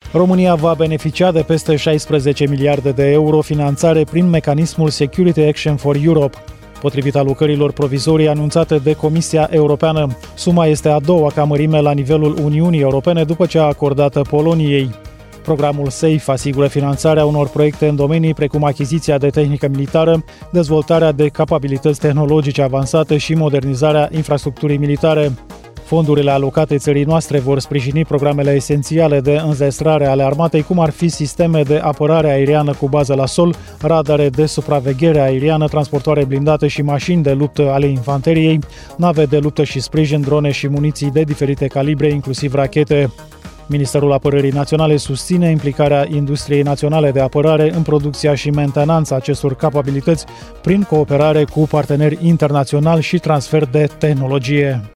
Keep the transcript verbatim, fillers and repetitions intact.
România va beneficia de peste șaisprezece miliarde de euro finanțare prin mecanismul Security Action for Europe. Potrivit alocărilor provizorii anunțate de Comisia Europeană, suma este a doua ca mărime la nivelul Uniunii Europene după ce a acordată Poloniei. Programul SAFE asigură finanțarea unor proiecte în domenii precum achiziția de tehnică militară, dezvoltarea de capabilități tehnologice avansate și modernizarea infrastructurii militare. Fondurile alocate țării noastre vor sprijini programele esențiale de înzestrare ale armatei, cum ar fi sisteme de apărare aeriană cu bază la sol, radare de supraveghere aeriană, transportoare blindate și mașini de luptă ale infanteriei, nave de luptă și sprijin, drone și muniții de diferite calibre, inclusiv rachete. Ministerul Apărării Naționale susține implicarea industriei naționale de apărare în producția și mentenanța acestor capabilități prin cooperare cu parteneri internaționali și transfer de tehnologie.